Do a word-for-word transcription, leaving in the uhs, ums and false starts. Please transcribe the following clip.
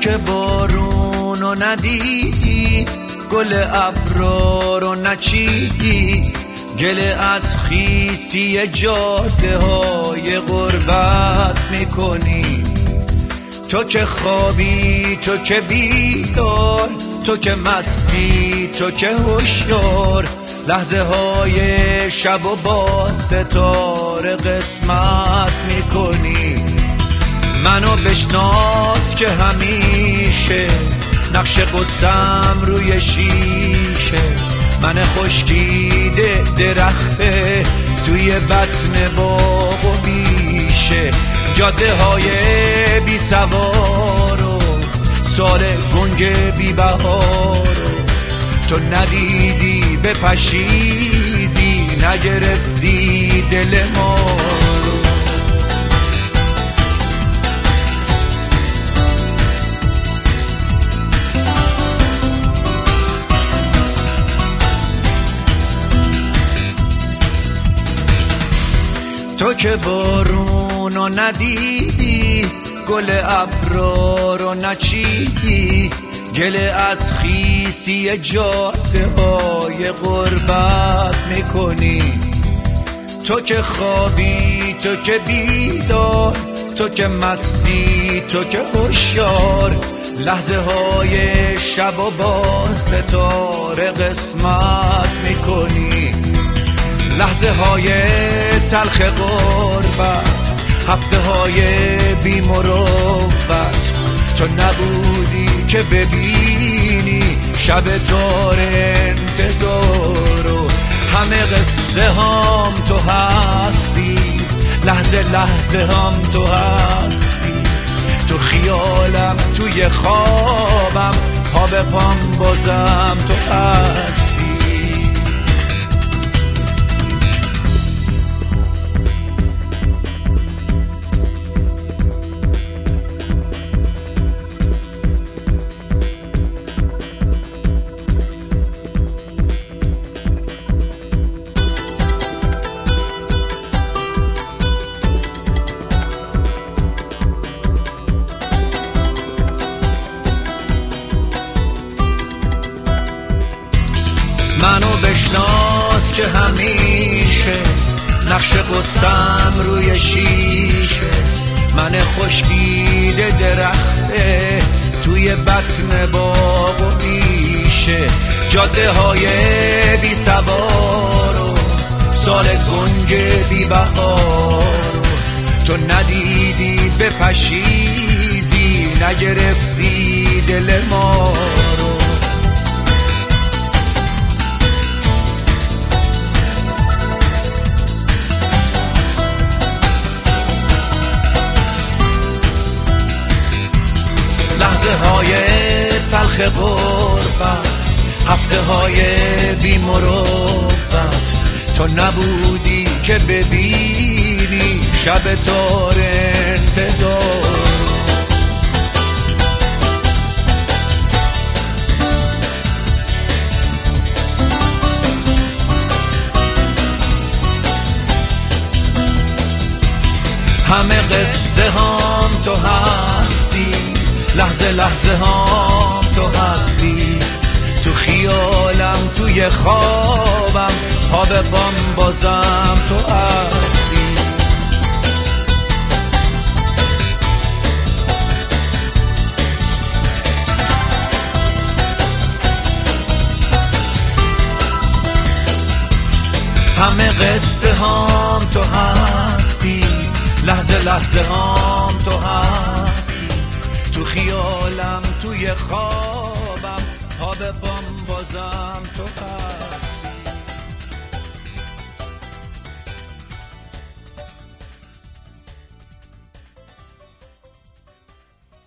که بارون رو ندیدی، گل ابرار رو نچیدی، گله از خیسی جاده های غربت میکنی. تو که خوابی، تو که بیدار، تو که مستی، تو که هوشیار، لحظه های شب و با ستاره قسمت میکنی. منو بشناس که همیشه نقش قصم روی شیشه، من خشکیده درخته توی بطن باغ و بیشه، جاده های بی سوار و سال گنگ بی بهار، تو ندیدی بپشیزی، نگرفتی دل ما. تو که بارون رو ندیدی، گل ابرار رو نچیدی، گله از خیسی جاده های غربت میکنی. تو که خوابی، تو که بیدار، تو که مستی، تو که هوشیار، لحظه های شب و با ستاره قسمت میکنی. لحظه های تلخ غربت، هفته های بی مروت، تو نبودی که ببینی شب تار انتظار، و همه قصه هم تو هستی، لحظه لحظه هم تو هستی، تو خیالم، توی خوابم، پا به پام بازم تو هستی. منو بشناس که همیشه نقش قصم روی شیشه، من خشکیده درخته توی بطن باغ و بیشه، جاده های بی سوار و سال گنگ بی بهار، تو ندیدی بپشیزی، نگرفتی دل ما رو. لحظه های تلخ غربت، هفته های بی مروت، تو نبودی که ببینی شب تار انتظار. همه قصه هم تو هستی، لحظه لحظه هم تو هستی، تو خیالم، توی خوابم، پا به پام بازم تو هستی. همه قصه هم تو هستی، لحظه لحظه هم تو هستی، تو خیالم، توی خوابم، پا به پام بازم تو هستی.